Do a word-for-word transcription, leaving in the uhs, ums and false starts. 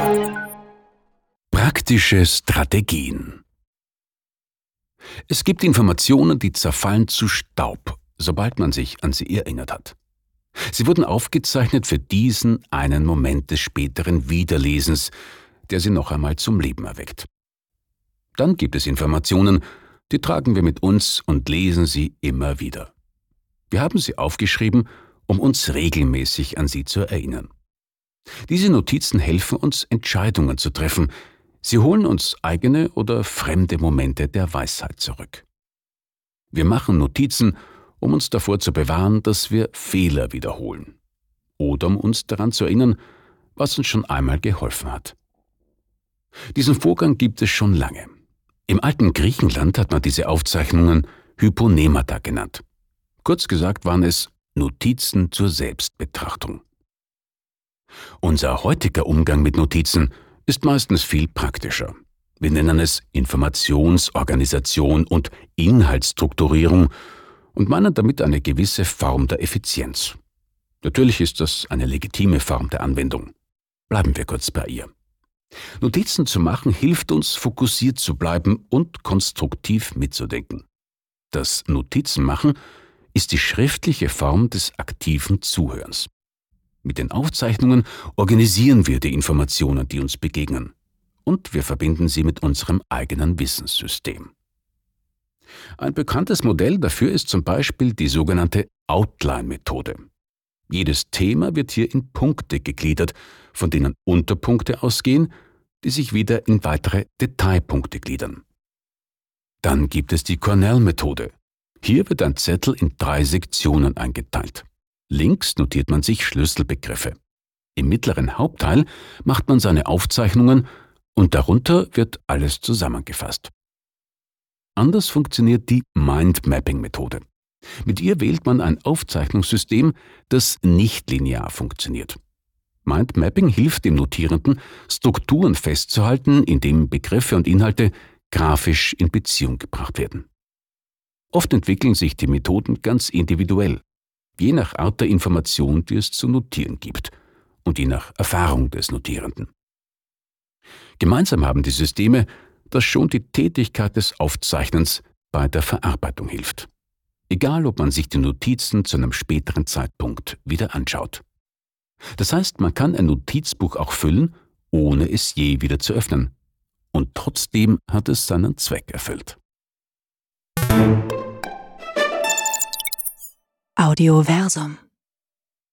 Praktische Strategien. Es gibt Informationen, die zerfallen zu Staub, sobald man sich an sie erinnert hat. Sie wurden aufgezeichnet für diesen einen Moment des späteren Wiederlesens, der sie noch einmal zum Leben erweckt. Dann gibt es Informationen, die tragen wir mit uns und lesen sie immer wieder. Wir haben sie aufgeschrieben, um uns regelmäßig an sie zu erinnern. Diese Notizen helfen uns, Entscheidungen zu treffen. Sie holen uns eigene oder fremde Momente der Weisheit zurück. Wir machen Notizen, um uns davor zu bewahren, dass wir Fehler wiederholen. Oder um uns daran zu erinnern, was uns schon einmal geholfen hat. Diesen Vorgang gibt es schon lange. Im alten Griechenland hat man diese Aufzeichnungen Hyponemata genannt. Kurz gesagt waren es Notizen zur Selbstbetrachtung. Unser heutiger Umgang mit Notizen ist meistens viel praktischer. Wir nennen es Informationsorganisation und Inhaltsstrukturierung und meinen damit eine gewisse Form der Effizienz. Natürlich ist das eine legitime Form der Anwendung. Bleiben wir kurz bei ihr. Notizen zu machen hilft uns, fokussiert zu bleiben und konstruktiv mitzudenken. Das Notizenmachen ist die schriftliche Form des aktiven Zuhörens. Mit den Aufzeichnungen organisieren wir die Informationen, die uns begegnen, und wir verbinden sie mit unserem eigenen Wissenssystem. Ein bekanntes Modell dafür ist zum Beispiel die sogenannte Outline-Methode. Jedes Thema wird hier in Punkte gegliedert, von denen Unterpunkte ausgehen, die sich wieder in weitere Detailpunkte gliedern. Dann gibt es die Cornell-Methode. Hier wird ein Zettel in drei Sektionen eingeteilt. Links notiert man sich Schlüsselbegriffe. Im mittleren Hauptteil macht man seine Aufzeichnungen und darunter wird alles zusammengefasst. Anders funktioniert die Mindmapping-Methode. Mit ihr wählt man ein Aufzeichnungssystem, das nicht linear funktioniert. Mindmapping hilft dem Notierenden, Strukturen festzuhalten, indem Begriffe und Inhalte grafisch in Beziehung gebracht werden. Oft entwickeln sich die Methoden ganz individuell, je nach Art der Information, die es zu notieren gibt, und je nach Erfahrung des Notierenden. Gemeinsam haben die Systeme, dass schon die Tätigkeit des Aufzeichnens bei der Verarbeitung hilft. Egal, ob man sich die Notizen zu einem späteren Zeitpunkt wieder anschaut. Das heißt, man kann ein Notizbuch auch füllen, ohne es je wieder zu öffnen. Und trotzdem hat es seinen Zweck erfüllt. Audioversum